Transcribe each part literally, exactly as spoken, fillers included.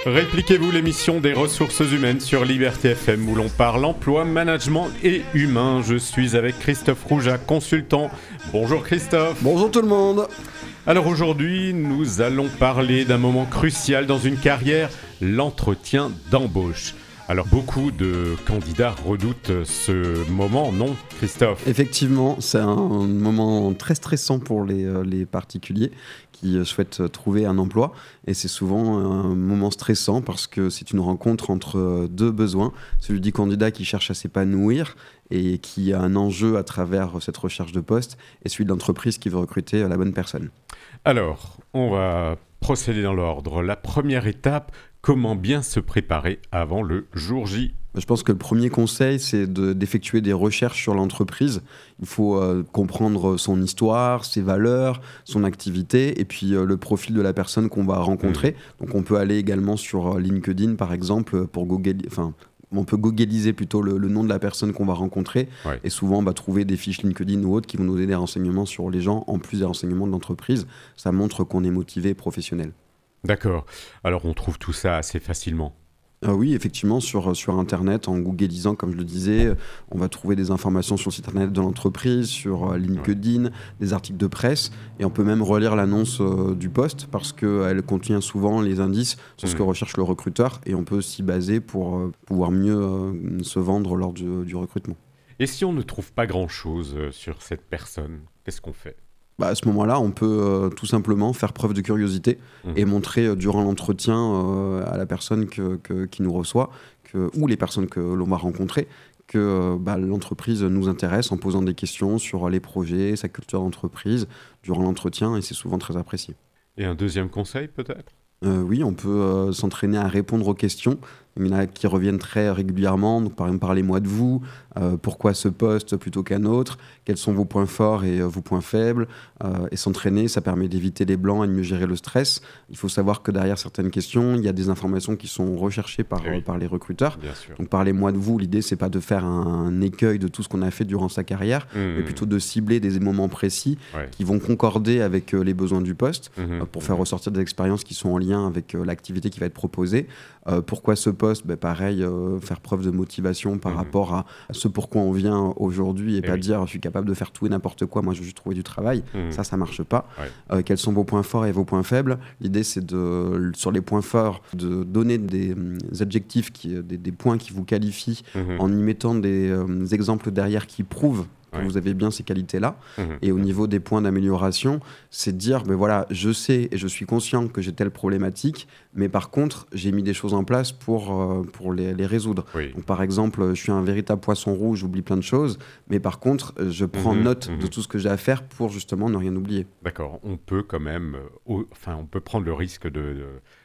Répliquez-vous l'émission des ressources humaines sur Liberté F M où l'on parle emploi, management et humain. Je suis avec Christophe Rouja, consultant. Bonjour Christophe. Bonjour tout le monde. Alors aujourd'hui, nous allons parler d'un moment crucial dans une carrière, l'entretien d'embauche. Alors beaucoup de candidats redoutent ce moment, non Christophe ? Effectivement, c'est un moment très stressant pour les, les particuliers qui souhaitent trouver un emploi. Et c'est souvent un moment stressant parce que c'est une rencontre entre deux besoins. Celui du candidat qui cherche à s'épanouir et qui a un enjeu à travers cette recherche de poste, et celui de l'entreprise qui veut recruter la bonne personne. Alors, on va procéder dans l'ordre. La première étape, comment bien se préparer avant le jour J ? Je pense que le premier conseil, c'est de, d'effectuer des recherches sur l'entreprise. Il faut euh, comprendre son histoire, ses valeurs, son activité et puis euh, le profil de la personne qu'on va rencontrer. Mmh. Donc on peut aller également sur LinkedIn, par exemple, pour Google... Enfin, on peut googliser plutôt le, le nom de la personne qu'on va rencontrer. Ouais. Et souvent, on va trouver des fiches LinkedIn ou autres qui vont nous donner des renseignements sur les gens, en plus des renseignements de l'entreprise. Ça montre qu'on est motivé et professionnel. D'accord. Alors, on trouve tout ça assez facilement. Euh, oui, effectivement, sur, sur Internet, en googlisant, comme je le disais, on va trouver des informations sur le site Internet de l'entreprise, sur euh, LinkedIn, ouais. des articles de presse, et on peut même relire l'annonce euh, du poste parce qu'elle contient souvent les indices sur mmh. ce que recherche le recruteur, et on peut s'y baser pour euh, pouvoir mieux euh, se vendre lors du, du recrutement. Et si on ne trouve pas grand-chose sur cette personne, qu'est-ce qu'on fait ? Bah à ce moment-là, on peut euh, tout simplement faire preuve de curiosité mmh. et montrer euh, durant l'entretien euh, à la personne que, que, qui nous reçoit que, ou les personnes que l'on va rencontrer que euh, bah, l'entreprise nous intéresse en posant des questions sur les projets, sa culture d'entreprise durant l'entretien, et c'est souvent très apprécié. Et un deuxième conseil peut-être ? Euh, oui, on peut euh, s'entraîner à répondre aux questions. Il y en a qui reviennent très régulièrement. Donc, par exemple, parlez-moi de vous. Euh, pourquoi ce poste plutôt qu'un autre ? Quels sont vos points forts et euh, vos points faibles ? euh, Et s'entraîner, ça permet d'éviter les blancs et de mieux gérer le stress. Il faut savoir que derrière certaines questions, il y a des informations qui sont recherchées par, oui. euh, par les recruteurs. Donc, parlez-moi de vous. L'idée, c'est pas de faire un, un écueil de tout ce qu'on a fait durant sa carrière, mmh. mais plutôt de cibler des moments précis ouais. qui vont concorder avec euh, les besoins du poste mmh. euh, pour faire mmh. ressortir des expériences qui sont en lien avec euh, l'activité qui va être proposée. Euh, pourquoi ce poste ? Ben, pareil, euh, faire preuve de motivation par mmh. rapport à, à ce pourquoi on vient aujourd'hui et, et pas oui. dire je suis capable de faire tout et n'importe quoi, moi je veux juste trouver du travail. Mmh. Ça, ça marche pas. Ouais. Euh, quels sont vos points forts et vos points faibles ? L'idée, c'est de, sur les points forts, de donner des, des adjectifs, qui, des, des points qui vous qualifient mmh. en y mettant des euh, exemples derrière qui prouvent que ouais. vous avez bien ces qualités-là. Mmh. Et au niveau des points d'amélioration, c'est de dire, ben voilà, je sais et je suis conscient que j'ai telle problématique, mais par contre, j'ai mis des choses en place pour, euh, pour les, les résoudre. Oui. Donc, par exemple, je suis un véritable poisson rouge, j'oublie plein de choses, mais par contre, je prends mmh. note mmh. de tout ce que j'ai à faire pour justement ne rien oublier. D'accord, on peut quand même, euh, enfin, on peut prendre le risque de, de,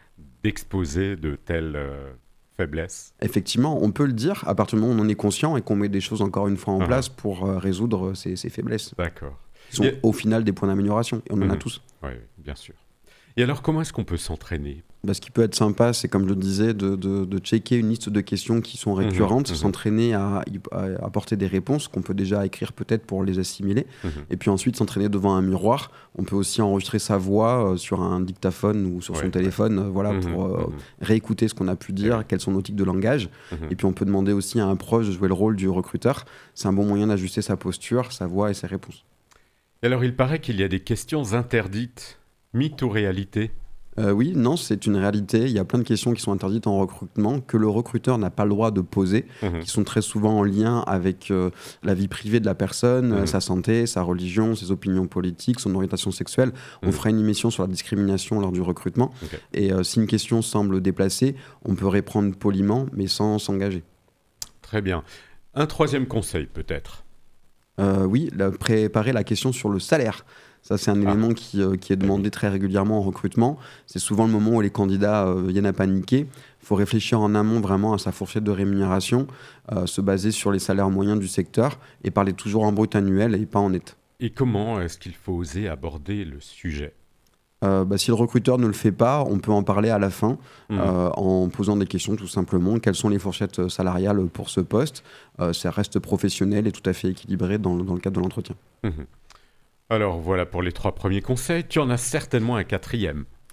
d'exposer de telles... Euh... faiblesse. Effectivement, on peut le dire à partir du moment où on en est conscient et qu'on met des choses encore une fois en uh-huh. place pour euh, résoudre ces, ces faiblesses. D'accord. Qui sont et... au final des points d'amélioration, et on mmh. en a tous. Oui, bien sûr. Et alors, comment est-ce qu'on peut s'entraîner ? Bah, ce qui peut être sympa, c'est comme je le disais, de, de, de checker une liste de questions qui sont récurrentes, mmh. s'entraîner à, à apporter des réponses qu'on peut déjà écrire peut-être pour les assimiler, mmh. et puis ensuite s'entraîner devant un miroir. On peut aussi enregistrer sa voix euh, sur un dictaphone ou sur ouais, son téléphone, ouais. euh, voilà, mmh. pour euh, mmh. réécouter ce qu'on a pu dire, ouais. quels sont nos tics de langage. Mmh. Et puis on peut demander aussi à un proche de jouer le rôle du recruteur. C'est un bon moyen d'ajuster sa posture, sa voix et ses réponses. Et alors, il paraît qu'il y a des questions interdites. Mythe ou réalité ? Euh, oui, non, c'est une réalité. Il y a plein de questions qui sont interdites en recrutement que le recruteur n'a pas le droit de poser, mmh. qui sont très souvent en lien avec euh, la vie privée de la personne, mmh. euh, sa santé, sa religion, ses opinions politiques, son orientation sexuelle. Mmh. On fera une émission sur la discrimination lors du recrutement. Okay. Et euh, si une question semble déplacée, on peut répondre poliment, mais sans s'engager. Très bien. Un troisième conseil, peut-être ? euh, Oui, la, préparer la question sur le salaire. Ça, c'est un ah. élément qui, euh, qui est demandé très régulièrement en recrutement. C'est souvent le moment où les candidats euh, viennent à paniquer. Il faut réfléchir en amont vraiment à sa fourchette de rémunération, euh, se baser sur les salaires moyens du secteur et parler toujours en brut annuel et pas en net. Et comment est-ce qu'il faut oser aborder le sujet ? Euh, bah, si le recruteur ne le fait pas, on peut en parler à la fin mmh. euh, en posant des questions tout simplement. Quelles sont les fourchettes salariales pour ce poste ? euh, Ça reste professionnel et tout à fait équilibré dans, dans le cadre de l'entretien. Mmh. Alors voilà pour les trois premiers conseils. Tu en as certainement un quatrième.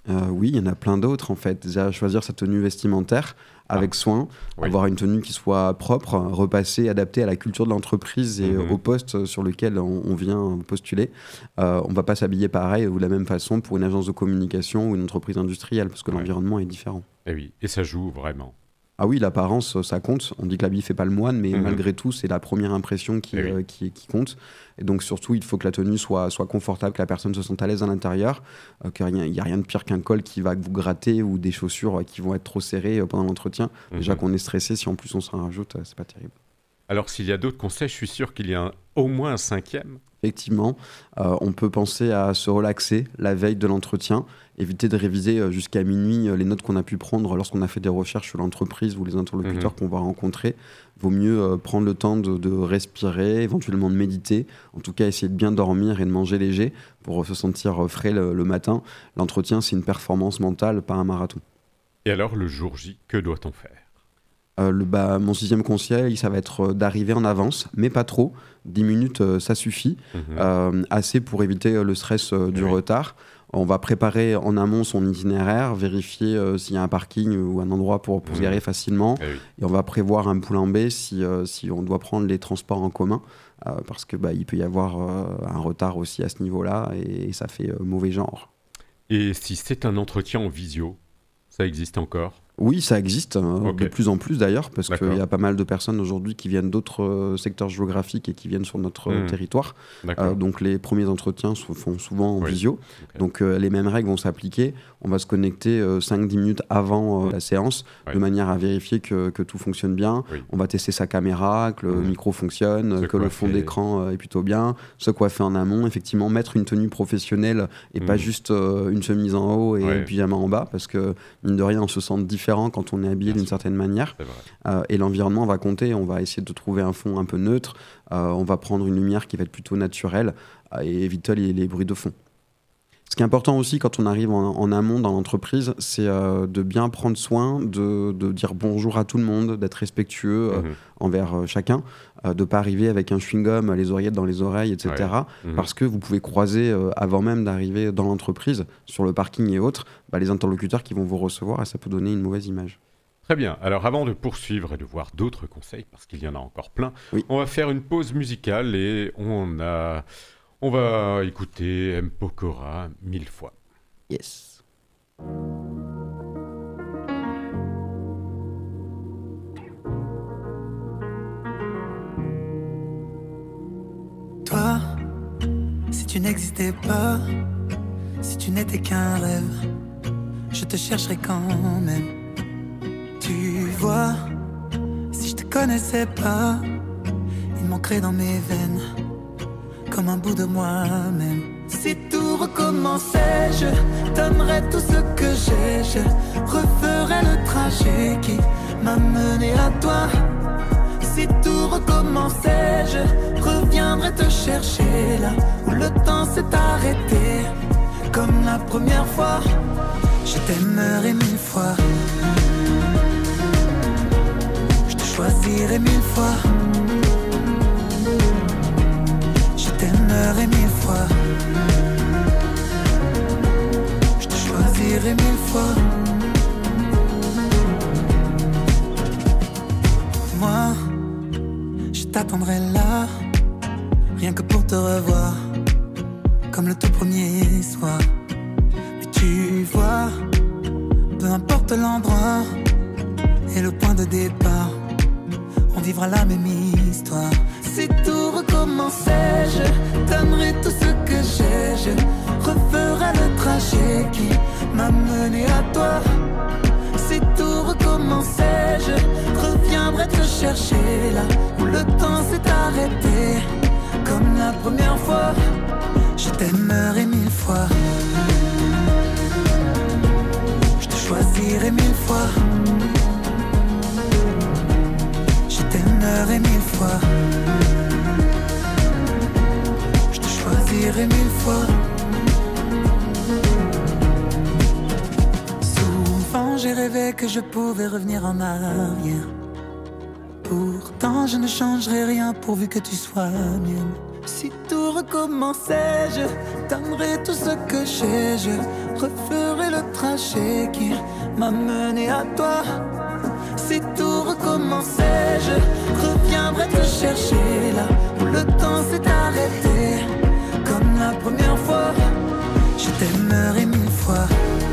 Euh, oui, il y en a plein d'autres en fait. Déjà, choisir sa tenue vestimentaire avec Ah, soin, oui. avoir une tenue qui soit propre, repassée, adaptée à la culture de l'entreprise et Mhm. au poste sur lequel on, on vient postuler. Euh, on ne va pas s'habiller pareil ou de la même façon pour une agence de communication ou une entreprise industrielle parce que Ouais. l'environnement est différent. Et oui, et ça joue vraiment. Ah oui, l'apparence, ça compte. On dit que l'habit fait pas le moine, mais Mhm. malgré tout, c'est la première impression qui, Eh oui. euh, qui, qui compte. Et donc surtout, il faut que la tenue soit, soit confortable, que la personne se sente à l'aise à l'intérieur, euh, qu'il n'y a rien de pire qu'un col qui va vous gratter ou des chaussures euh, qui vont être trop serrées euh, pendant l'entretien. Mhm. Déjà qu'on est stressé, si en plus on s'en rajoute, euh, c'est pas terrible. Alors, s'il y a d'autres conseils, je suis sûr qu'il y a un- au moins un cinquième. Effectivement, euh, on peut penser à se relaxer la veille de l'entretien, éviter de réviser euh, jusqu'à minuit euh, les notes qu'on a pu prendre lorsqu'on a fait des recherches sur l'entreprise ou les interlocuteurs Mhm. qu'on va rencontrer. Vaut mieux euh, prendre le temps de, de respirer, éventuellement de méditer, en tout cas essayer de bien dormir et de manger léger pour euh, se sentir euh, frais le, le matin. L'entretien, c'est une performance mentale, pas un marathon. Et alors, le jour J, que doit-on faire? Euh, le, bah, mon sixième conseil, ça va être euh, d'arriver en avance, mais pas trop. dix minutes, euh, ça suffit. Mhm. Euh, assez pour éviter euh, le stress euh, du Oui. retard. On va préparer en amont son itinéraire, vérifier euh, s'il y a un parking ou un endroit pour, pour se Mhm. garer facilement. Eh oui. Et on va prévoir un plan B si, euh, si on doit prendre les transports en commun. euh, parce qu'il bah, il peut y avoir euh, un retard aussi à ce niveau-là et, et ça fait euh, mauvais genre. Et si c'est un entretien en visio, ça existe encore? Oui, ça existe, euh, Ok. de plus en plus d'ailleurs, parce D'accord. qu'il y a pas mal de personnes aujourd'hui qui viennent d'autres euh, secteurs géographiques et qui viennent sur notre euh, Mhm. territoire. D'accord. Euh, donc les premiers entretiens se font souvent en Oui. visio. Ok. Donc euh, les mêmes règles vont s'appliquer. On va se connecter euh, cinq dix minutes avant euh, Mhm. la séance, Ouais. de manière à vérifier que, que tout fonctionne bien. Oui. On va tester sa caméra, que le Mhm. micro fonctionne, Se que le fond coiffer. d'écran euh, est plutôt bien, se coiffer en amont. Effectivement, mettre une tenue professionnelle et pas Mhm. juste euh, une chemise en haut et Ouais. le pyjama en bas, parce que mine de rien, on se sent différent quand on est habillé Bien d'une sûr. certaine manière. C'est vrai. Euh, et l'environnement va compter. On va essayer de trouver un fond un peu neutre. Euh, on va prendre une lumière qui va être plutôt naturelle euh, et éviter les, les bruits de fond. Ce qui est important aussi quand on arrive en, en amont dans l'entreprise, c'est euh, de bien prendre soin, de, de dire bonjour à tout le monde, d'être respectueux euh, Mhm. envers euh, chacun, euh, de ne pas arriver avec un chewing-gum, les oreillettes dans les oreilles, et cetera. Mhm. Parce que vous pouvez croiser, euh, avant même d'arriver dans l'entreprise, sur le parking et autres, bah, les interlocuteurs qui vont vous recevoir et ça peut donner une mauvaise image. Très bien. Alors, avant de poursuivre et de voir d'autres conseils, parce qu'il y en a encore plein, Oui. on va faire une pause musicale et on a, on va écouter M. Pokora mille fois. Yes. Toi, si tu n'existais pas, si tu n'étais qu'un rêve, je te chercherais quand même. Tu vois, si je te connaissais pas, il manquerait dans mes veines comme un bout de moi-même. Si tout recommençait, je donnerais tout ce que j'ai, je referais le trajet qui m'a mené à toi. Si tout recommençait, je reviendrais te chercher là où le temps s'est arrêté. Comme la première fois, je t'aimerais mille fois. Je te choisirais mille fois. Je t'aimerais mille fois. Je te choisirais mille fois. Moi, je t'attendrai là, rien que pour te revoir, comme le tout premier soir. Mais tu vois, peu importe l'endroit et le point de départ, on vivra la même histoire. Si tout recommençait, je donnerais tout ce que j'ai, je referais le trajet qui m'a mené à toi. Si tout recommençait, je reviendrais te chercher là où le temps s'est arrêté. Comme la première fois, je t'aimerais mille fois. Je te choisirais mille fois. Je t'aimerais mille fois. Je te choisirais mille fois. Souvent j'ai rêvé que je pouvais revenir en arrière. Pourtant je ne changerai rien pourvu que tu sois mienne. Si tout recommençait, je donnerais tout ce que j'ai, je referai le trajet qui m'a mené à toi. Si tout recommençait, je reviendrai te chercher là où le temps s'est arrêté. Comme la première fois, je t'aimerai mille fois.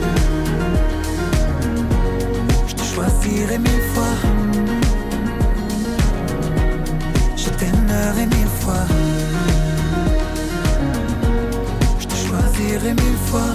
Je te choisirai mille fois. Je t'aimerai mille fois. Je te choisirai mille fois.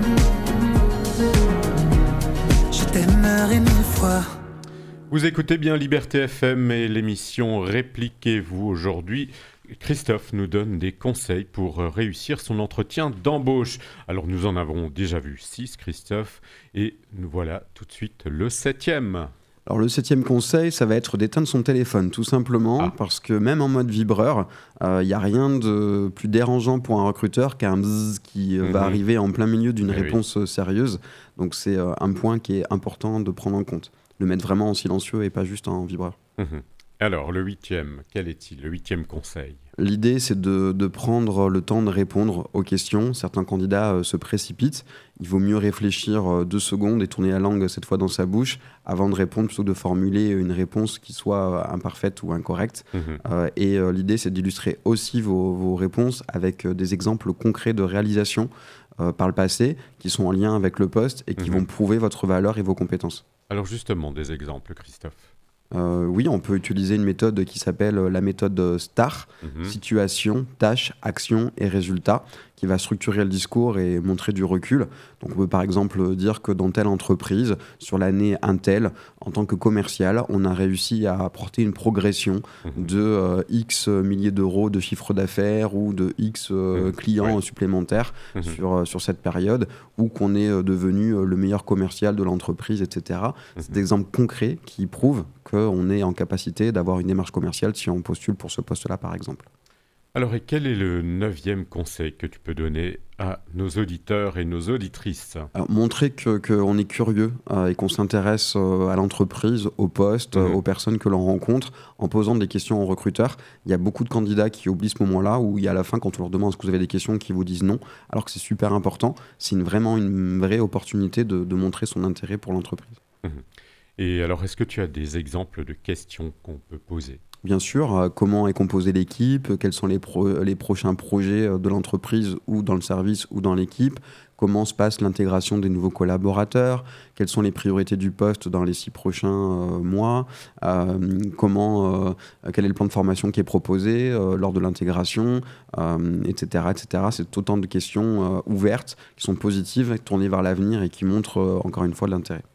Je t'aimerai mille fois. Vous écoutez bien Liberté F M et l'émission Répliquez-vous. Aujourd'hui, Christophe nous donne des conseils pour réussir son entretien d'embauche. Alors nous en avons déjà vu six, Christophe, et nous voilà tout de suite le septième. Alors le septième conseil, ça va être d'éteindre son téléphone, tout simplement, ah. parce que même en mode vibreur, il euh, n'y a rien de plus dérangeant pour un recruteur qu'un bzzz qui euh, mm-hmm. va arriver en plein milieu d'une eh réponse oui. sérieuse. Donc c'est euh, un point qui est important de prendre en compte. Le mettre vraiment en silencieux et pas juste en vibreur. Mmh. Alors, le huitième, quel est-il, le huitième conseil ? L'idée, c'est de, de prendre le temps de répondre aux questions. Certains candidats euh, se précipitent. Il vaut mieux réfléchir euh, deux secondes et tourner la langue cette fois dans sa bouche avant de répondre, plutôt que de formuler une réponse qui soit euh, imparfaite ou incorrecte. Mmh. Euh, et euh, l'idée, c'est d'illustrer aussi vos, vos réponses avec euh, des exemples concrets de réalisation euh, par le passé qui sont en lien avec le poste et qui mmh. vont prouver votre valeur et vos compétences. Alors justement, des exemples, Christophe. Euh, oui, on peut utiliser une méthode qui s'appelle la méthode STAR, mmh. situation, tâche, action et résultat, qui va structurer le discours et montrer du recul. Donc on peut par exemple dire que dans telle entreprise, sur l'année Intel, en tant que commercial, on a réussi à apporter une progression mmh. de euh, X milliers d'euros de chiffre d'affaires ou de X euh, mmh. clients oui. supplémentaires mmh. sur, euh, sur cette période, ou qu'on est euh, devenu euh, le meilleur commercial de l'entreprise, et cetera. Mmh. C'est des exemples concrets qui prouvent qu'on est en capacité d'avoir une démarche commerciale si on postule pour ce poste-là, par exemple. Alors, et quel est le neuvième conseil que tu peux donner à nos auditeurs et nos auditrices ? Alors, montrer que, qu'on est curieux euh, et qu'on s'intéresse euh, à l'entreprise, au poste, mmh. euh, aux personnes que l'on rencontre, en posant des questions aux recruteurs. Il y a beaucoup de candidats qui oublient ce moment-là, où il y a à la fin, quand on leur demande est-ce que vous avez des questions, qui vous disent non, alors que c'est super important. C'est une, vraiment une vraie opportunité de, de montrer son intérêt pour l'entreprise. Mmh. Et alors, est-ce que tu as des exemples de questions qu'on peut poser ? Bien sûr, euh, comment est composée l'équipe, quels sont les, pro- les prochains projets de l'entreprise ou dans le service ou dans l'équipe, comment se passe l'intégration des nouveaux collaborateurs, quelles sont les priorités du poste dans les six prochains euh, mois, euh, comment, euh, quel est le plan de formation qui est proposé euh, lors de l'intégration, euh, et cetera, et cetera. C'est autant de questions euh, ouvertes qui sont positives, tournées vers l'avenir et qui montrent euh, encore une fois de l'intérêt.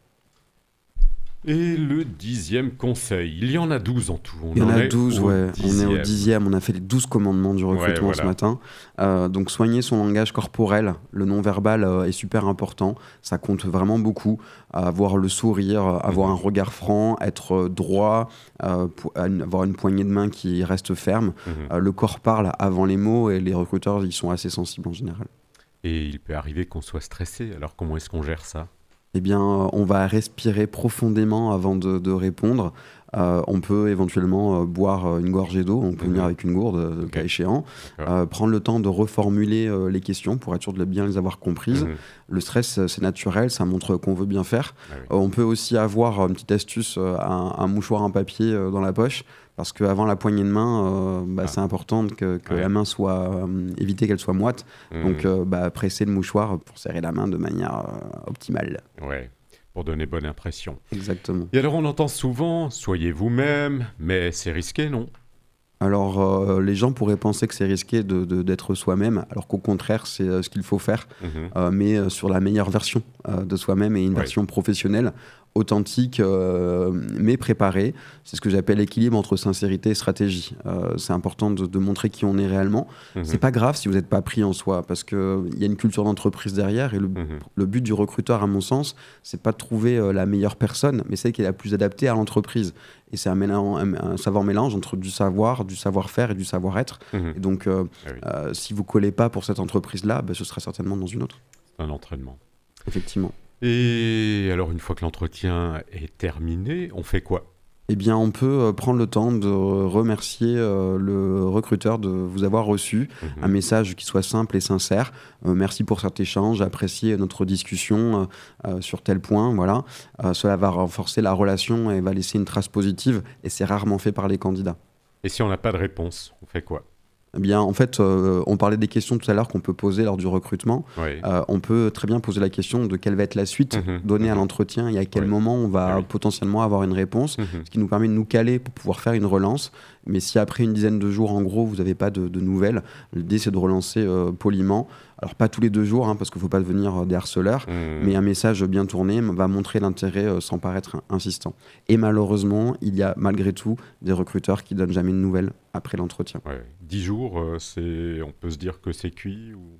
Et le dixième conseil, il y en a douze en tout. On il y en, en a douze, ouais. dixième. On est au dixième, on a fait les douze commandements du recrutement ouais, voilà. ce matin. Euh, donc soigner son langage corporel, le non-verbal euh, est super important, ça compte vraiment beaucoup. Avoir le sourire, avoir mmh. un regard franc, être droit, euh, po- avoir une poignée de main qui reste ferme. Mmh. Euh, le corps parle avant les mots et les recruteurs, ils sont assez sensibles en général. Et il peut arriver qu'on soit stressé, alors comment est-ce qu'on gère ça ? Eh bien, on va respirer profondément avant de, de répondre. Euh, on peut éventuellement euh, boire une gorgée d'eau, on peut mmh. venir avec une gourde, euh, okay. cas échéant. Euh, prendre le temps de reformuler euh, les questions pour être sûr de bien les avoir comprises. Mmh. Le stress, c'est naturel, ça montre qu'on veut bien faire. Ah oui. euh, on peut aussi avoir une petite astuce, un, un mouchoir en papier euh, dans la poche, parce qu'avant la poignée de main, euh, bah, ah. c'est important que, que ouais. la main soit, euh, éviter qu'elle soit moite. Mmh. Donc, euh, bah, presser le mouchoir pour serrer la main de manière euh, optimale. Ouais. Pour donner bonne impression. Exactement. Et alors on entend souvent, soyez vous-même, mais c'est risqué, non ? Alors euh, les gens pourraient penser que c'est risqué de, de, d'être soi-même, alors qu'au contraire c'est euh, ce qu'il faut faire, mmh. euh, mais euh, sur la meilleure version euh, de soi-même et une ouais. version professionnelle, authentique, euh, mais préparée. C'est ce que j'appelle l'équilibre entre sincérité et stratégie. Euh, c'est important de, de montrer qui on est réellement. Mmh. C'est pas grave si vous n'êtes pas pris en soi, parce qu'il y a une culture d'entreprise derrière, et le, mmh. le but du recruteur, à mon sens, c'est pas de trouver euh, la meilleure personne, mais celle qui est la plus adaptée à l'entreprise. Et c'est un, mélange, un, un savoir mélange entre du savoir, du savoir-faire et du savoir-être. Mmh. Et donc, euh, ah oui. euh, si vous collez pas pour cette entreprise-là, bah, ce sera certainement dans une autre. Un entraînement. Effectivement. Et alors, une fois que l'entretien est terminé, on fait quoi ? Eh bien, on peut euh, prendre le temps de remercier euh, le recruteur de vous avoir reçu. Mmh. Un message qui soit simple et sincère. Euh, merci pour cet échange, appréciez notre discussion euh, euh, sur tel point. Voilà. Euh, cela va renforcer la relation et va laisser une trace positive. Et c'est rarement fait par les candidats. Et si on n'a pas de réponse, on fait quoi ? Eh bien, en fait, euh, on parlait des questions tout à l'heure qu'on peut poser lors du recrutement. Oui. Euh, on peut très bien poser la question de quelle va être la suite Mmh, donnée mmh. à l'entretien et à quel Oui. moment on va Oui. potentiellement avoir une réponse, Mmh. ce qui nous permet de nous caler pour pouvoir faire une relance. Mais si après une dizaine de jours, en gros, vous n'avez pas de, de nouvelles, l'idée c'est de relancer euh, poliment. Alors pas tous les deux jours, hein, parce qu'il ne faut pas devenir euh, des harceleurs, Mmh. mais un message bien tourné va montrer l'intérêt euh, sans paraître in- insistant. Et malheureusement, il y a malgré tout des recruteurs qui ne donnent jamais de nouvelles après l'entretien. Ouais. Dix jours, euh, c'est... on peut se dire que c'est cuit ou...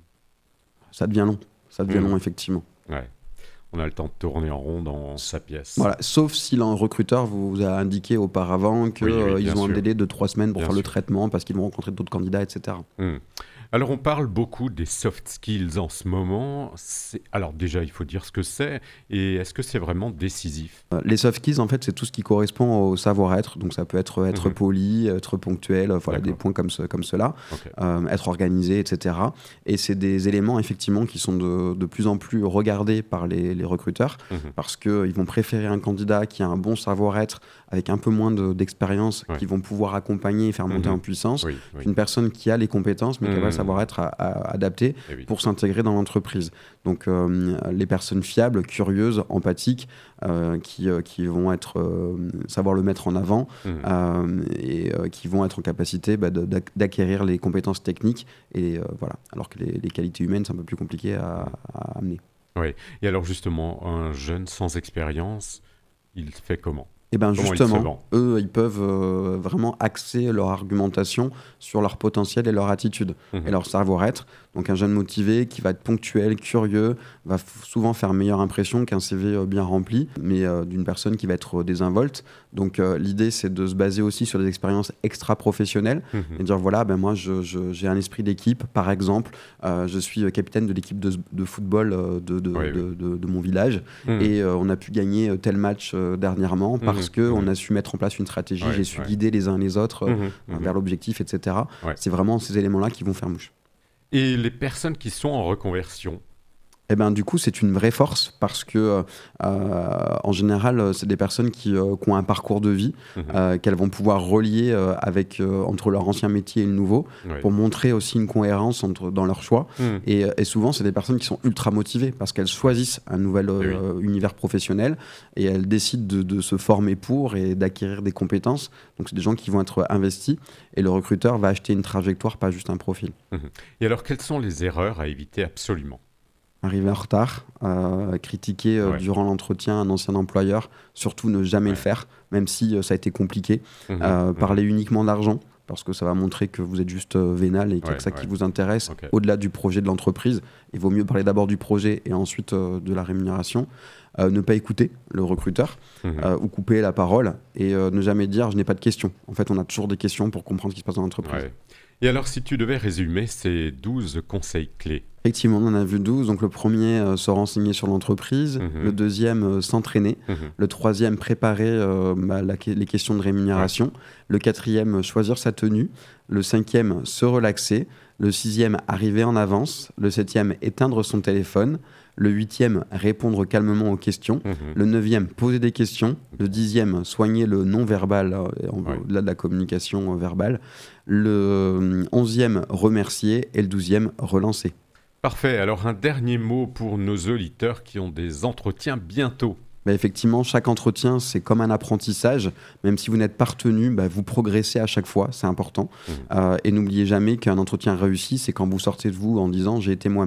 Ça devient long, ça devient Mmh. long effectivement. Ouais. On a le temps de tourner en rond dans sa pièce. Voilà, sauf si le recruteur vous a indiqué auparavant qu'ils Oui, oui, euh, bien ils ont sûr. un délai de trois semaines pour Bien faire le sûr. traitement parce qu'ils vont rencontrer d'autres candidats, et cetera. Hmm. Alors on parle beaucoup des soft skills en ce moment. C'est... Alors déjà, il faut dire ce que c'est. Et est-ce que c'est vraiment décisif ? Euh, Les soft skills, en fait, c'est tout ce qui correspond au savoir-être. Donc ça peut être être Mhm. poli, être ponctuel, voilà, D'accord. des points comme, ce, comme cela, Ok. euh, être organisé, et cetera. Et c'est des éléments, effectivement, qui sont de, de plus en plus regardés par les, les recruteurs Mhm. parce qu'ils vont préférer un candidat qui a un bon savoir-être avec un peu moins de, d'expérience, Ouais. qui vont pouvoir accompagner et faire monter Mhm. en puissance, Oui, oui. qu'une personne qui a les compétences mais qui a pas le Mhm. savoir-être à, à adapter Eh oui. pour s'intégrer dans l'entreprise. Donc euh, les personnes fiables, curieuses, empathiques, euh, qui, euh, qui vont être, euh, savoir le mettre en avant Mhm. euh, et euh, qui vont être en capacité bah, de- d'ac- d'acquérir les compétences techniques. Et euh, voilà. Alors que les, les qualités humaines, c'est un peu plus compliqué à, à amener. Et alors justement, un jeune sans expérience, il fait comment ? Et bien Comment il se justement, vend eux, ils peuvent euh, vraiment axer leur argumentation sur leur potentiel et leur attitude Mhm. et leur savoir-être. Donc un jeune motivé qui va être ponctuel, curieux, va f- souvent faire meilleure impression qu'un C V euh, bien rempli, mais euh, d'une personne qui va être euh, désinvolte. Donc euh, l'idée, c'est de se baser aussi sur des expériences extra-professionnelles Mhm. et dire voilà, ben moi je- je- j'ai un esprit d'équipe, par exemple, euh, je suis euh, capitaine de l'équipe de, de football euh, de, de, Oui, de, oui. de- de mon village Mhm. et euh, on a pu gagner euh, tel match euh, dernièrement parce Mhm. qu'on Mhm. a su mettre en place une stratégie, Ouais, j'ai su ouais. guider les uns les autres euh, Mhm. Mhm. vers l'objectif, et cetera. Ouais. C'est vraiment ces éléments-là qui vont faire mouche. Et les personnes qui sont en reconversion ? Et ben du coup, c'est une vraie force parce que, euh, en général, euh, c'est des personnes qui, euh, qui ont un parcours de vie Mhm. euh, qu'elles vont pouvoir relier euh, avec, euh, entre leur ancien métier et le nouveau Ouais. pour montrer aussi une cohérence entre, dans leur choix. Mhm. Et, et souvent, c'est des personnes qui sont ultra motivées parce qu'elles choisissent un nouvel euh, univers professionnel et elles décident de, de se former pour et d'acquérir des compétences. Donc, c'est des gens qui vont être investis et le recruteur va acheter une trajectoire, pas juste un profil. Et alors, quelles sont les erreurs à éviter absolument ? Arriver en retard, euh, critiquer euh, Ouais. durant l'entretien un ancien employeur, surtout ne jamais Ouais. le faire, même si euh, ça a été compliqué. Mhm. Euh, Mhm. Parler uniquement d'argent, parce que ça va montrer que vous êtes juste euh, vénal et qu'il n'y a Ouais, que ça ouais. qui vous intéresse, Ok. au-delà du projet de l'entreprise. Il vaut mieux parler d'abord du projet et ensuite euh, de la rémunération. Euh, ne pas écouter le recruteur Mhm. euh, ou couper la parole et euh, ne jamais dire « je n'ai pas de questions ». En fait, on a toujours des questions pour comprendre ce qui se passe dans l'entreprise. Ouais. Et alors, si tu devais résumer ces douze conseils clés ? Effectivement, on en a vu douze. Donc le premier, euh, se renseigner sur l'entreprise. Mhm. Le deuxième, euh, s'entraîner. Mhm. Le troisième, préparer euh, bah, la que- les questions de rémunération. Le quatrième, choisir sa tenue. Le cinquième, se relaxer. Le sixième, arriver en avance. Le septième, éteindre son téléphone. Le huitième, répondre calmement aux questions. Mhm. Le neuvième, poser des questions. Le dixième, soigner le non-verbal, euh, en- Ouais. au-delà de la communication euh, verbale. Le euh, onzième, remercier. Et le douzième, relancer. Parfait. Alors, un dernier mot pour nos auditeurs qui ont des entretiens bientôt. Bah, effectivement, chaque entretien, c'est comme un apprentissage. Même si vous n'êtes pas retenu, bah, vous progressez à chaque fois, c'est important. Mhm. Euh, et n'oubliez jamais qu'un entretien réussi, c'est quand vous sortez de vous en disant « j'ai été moi-même ».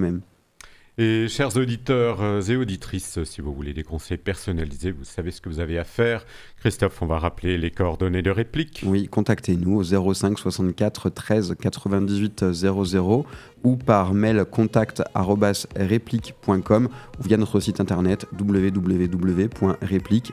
Et chers auditeurs euh, et auditrices, si vous voulez des conseils personnalisés, vous savez ce que vous avez à faire. Christophe, on va rappeler les coordonnées de réplique. Oui, contactez-nous au zéro cinq soixante-quatre treize quatre-vingt-dix-huit zéro zéro ou par mail contact arobase réplique point com ou via notre site internet w w w point réplique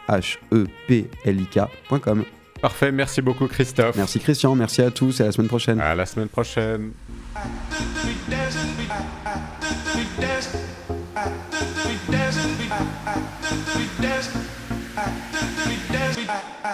point com. Parfait, merci beaucoup Christophe. Merci Christian, merci à tous et à la semaine prochaine. À la semaine prochaine. We dance, we dance, we dance.